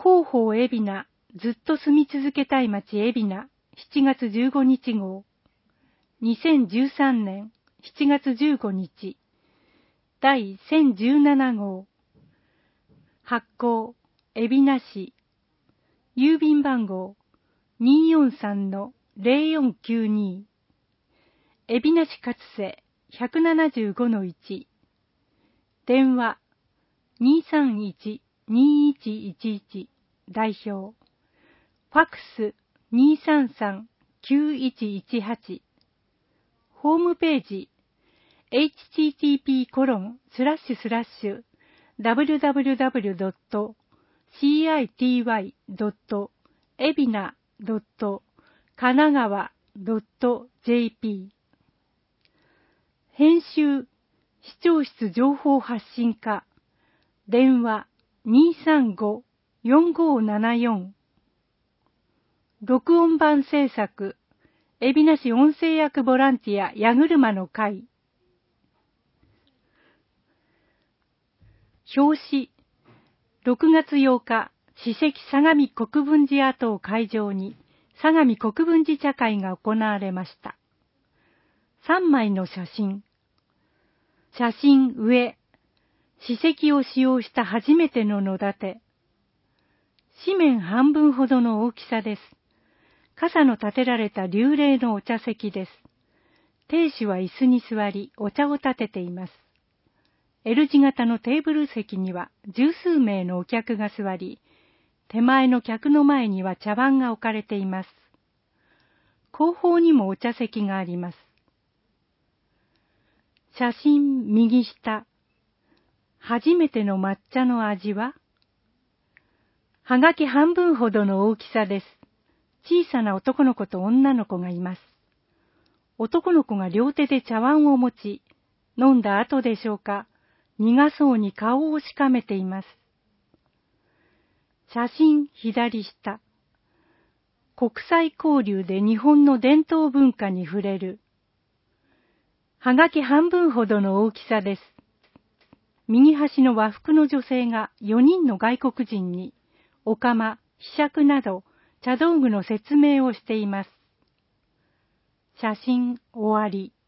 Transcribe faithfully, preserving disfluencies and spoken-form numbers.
広報海老名、ずっと住み続けたい街海老名、しちがつじゅうごにち号。にせんじゅうさんねんしちがつじゅうごにち。だいせんじゅうなな号。発行、海老名市。郵便番号 にーよんさんのぜろよんきゅうに。海老名市勝瀬 ひゃくななじゅうごのいち。電話 にーさんいちにーいちいちいち 代表。ファックス にーさんさんきゅういちいちはち。ホームページ エイチティーティーピーコロンスラッシュスラッシュダブリュダブリュダブリュドットシーアイティーワイドットエビナドットカナガワドットジェーピー。編集、視聴室情報発信課、電話 にーさんごよんごーななよん。録音版制作、海老名市音声役ボランティア矢車の会。表紙、ろくがつようか、史跡相模国分寺跡を会場に、相模国分寺茶会が行われました。さんまいの写真。写真上、史跡を使用した初めての野立て。紙面半分ほどの大きさです。傘の立てられた流麗のお茶席です。亭主は椅子に座り、お茶を立てています。L 字型のテーブル席には十数名のお客が座り、手前の客の前には茶碗が置かれています。後方にもお茶席があります。写真右下。初めての抹茶の味は？はがき半分ほどの大きさです。小さな男の子と女の子がいます。男の子が両手で茶碗を持ち、飲んだ後でしょうか、苦そうに顔をしかめています。写真左下。国際交流で日本の伝統文化に触れる。はがき半分ほどの大きさです。右端の和服の女性がよにんの外国人に、お釜、ひしゃくなど茶道具の説明をしています。写真終わり。